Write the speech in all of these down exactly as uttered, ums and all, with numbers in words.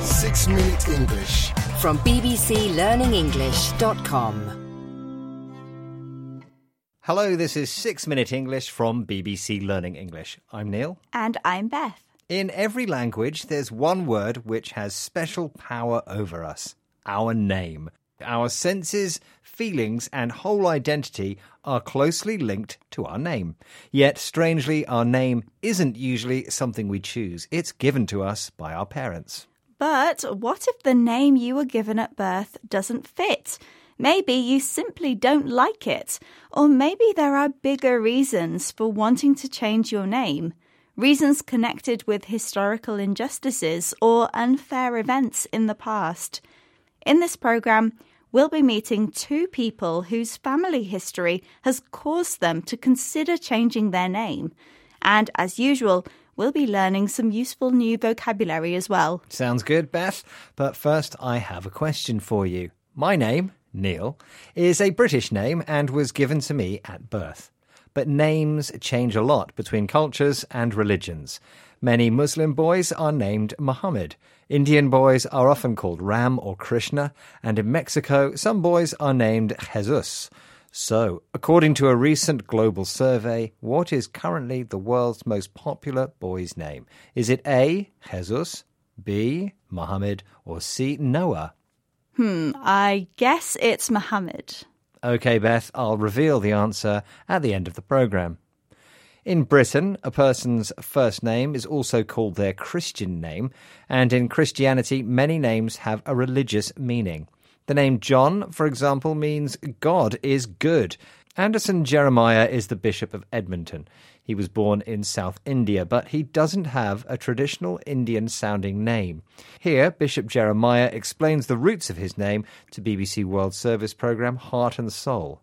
Six Minute English from b b c learning english dot com. Hello, this is Six Minute English from B B C Learning English. I'm Neil. And I'm Beth. In every language, there's one word which has special power over us. Our name. Our senses, feelings and whole identity are closely linked to our name. Yet, strangely, our name isn't usually something we choose. It's given to us by our parents. But what if the name you were given at birth doesn't fit? Maybe you simply don't like it. Or maybe there are bigger reasons for wanting to change your name. Reasons connected with historical injustices or unfair events in the past. In this programme, we'll be meeting two people whose family history has caused them to consider changing their name. And as usual, we'll be learning some useful new vocabulary as well. Sounds good, Beth. But first, I have a question for you. My name, Neil, is a British name and was given to me at birth. But names change a lot between cultures and religions. Many Muslim boys are named Muhammad. Indian boys are often called Ram or Krishna. And in Mexico, some boys are named Jesus. So, according to a recent global survey, what is currently the world's most popular boy's name? Is it A, Jesus, B, Muhammad, or C, Noah? Hmm, I guess it's Muhammad. OK, Beth, I'll reveal the answer at the end of the programme. In Britain, a person's first name is also called their Christian name, and in Christianity, many names have a religious meaning. The name John, for example, means God is good. Anderson Jeremiah is the Bishop of Edmonton. He was born in South India, but he doesn't have a traditional Indian-sounding name. Here, Bishop Jeremiah explains the roots of his name to B B C World Service programme Heart and Soul.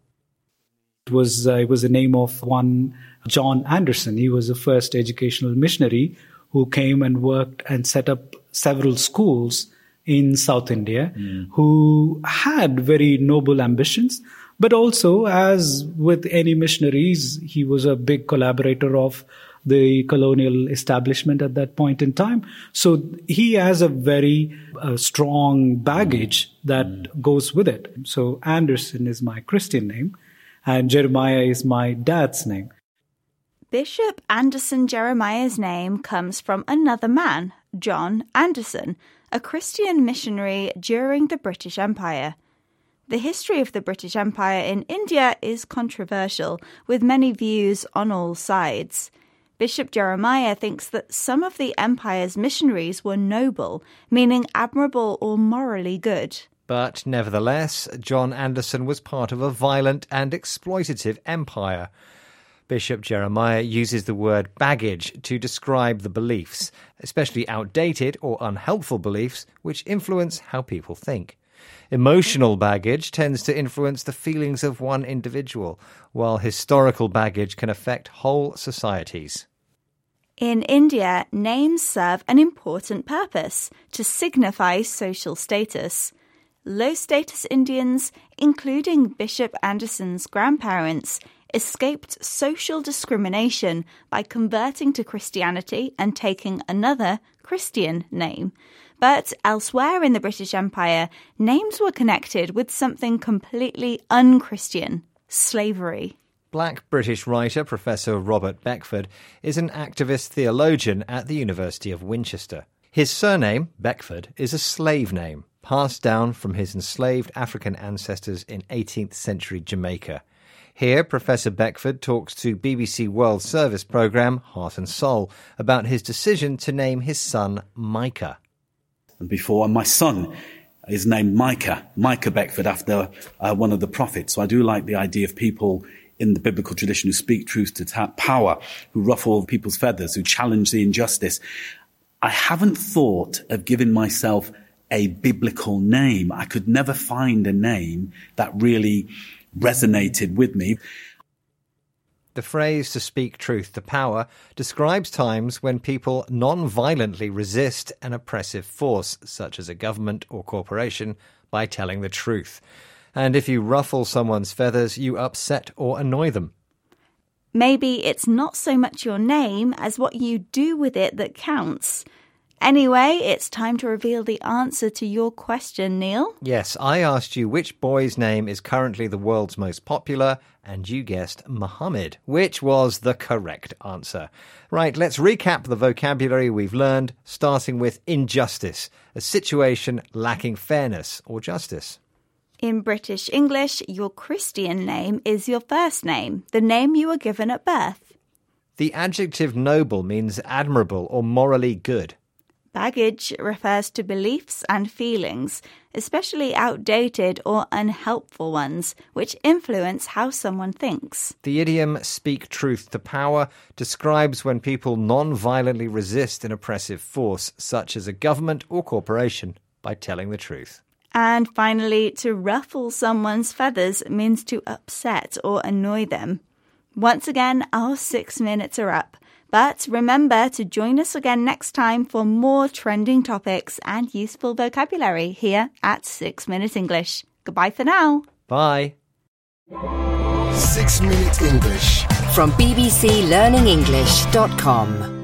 It was, uh, it was the name of one John Anderson. He was the first educational missionary who came and worked and set up several schools in South India, mm. who had very noble ambitions. But also, as with any missionaries, he was a big collaborator of the colonial establishment at that point in time. So he has a very uh, strong baggage that mm. goes with it. So Anderson is my Christian name, and Jeremiah is my dad's name. Bishop Anderson Jeremiah's name comes from another man, John Anderson, a Christian missionary during the British Empire. The history of the British Empire in India is controversial, with many views on all sides. Bishop Jeremiah thinks that some of the empire's missionaries were noble, meaning admirable or morally good. But nevertheless, John Anderson was part of a violent and exploitative empire. Bishop Jeremiah uses the word baggage to describe the beliefs, especially outdated or unhelpful beliefs, which influence how people think. Emotional baggage tends to influence the feelings of one individual, while historical baggage can affect whole societies. In India, names serve an important purpose to signify social status. Low-status Indians, including Bishop Anderson's grandparents, escaped social discrimination by converting to Christianity and taking another Christian name. But elsewhere in the British Empire, names were connected with something completely un-Christian: slavery. Black British writer Professor Robert Beckford is an activist theologian at the University of Winchester. His surname, Beckford, is a slave name, passed down from his enslaved African ancestors in eighteenth century Jamaica. Here, Professor Beckford talks to B B C World Service programme Heart and Soul about his decision to name his son Micah. And before, and my son is named Micah, Micah Beckford, after uh, one of the prophets. So I do like the idea of people in the biblical tradition who speak truth to ta- power, who ruffle people's feathers, who challenge the injustice. I haven't thought of giving myself a biblical name. I could never find a name that really resonated with me. The phrase "to speak truth to power" describes times when people non-violently resist an oppressive force, such as a government or corporation, by telling the truth. And if you ruffle someone's feathers, you upset or annoy them. Maybe it's not so much your name as what you do with it that counts. Anyway, it's time to reveal the answer to your question, Neil. Yes, I asked you which boy's name is currently the world's most popular, and you guessed Muhammad, which was the correct answer. Right, let's recap the vocabulary we've learned, starting with injustice, a situation lacking fairness or justice. In British English, your Christian name is your first name, the name you were given at birth. The adjective noble means admirable or morally good. Baggage refers to beliefs and feelings, especially outdated or unhelpful ones, which influence how someone thinks. The idiom speak truth to power describes when people non-violently resist an oppressive force, such as a government or corporation, by telling the truth. And finally, to ruffle someone's feathers means to upset or annoy them. Once again, our six minutes are up. But remember to join us again next time for more trending topics and useful vocabulary here at Six Minute English. Goodbye for now. Bye. Six Minute English. From b b c learning english dot com.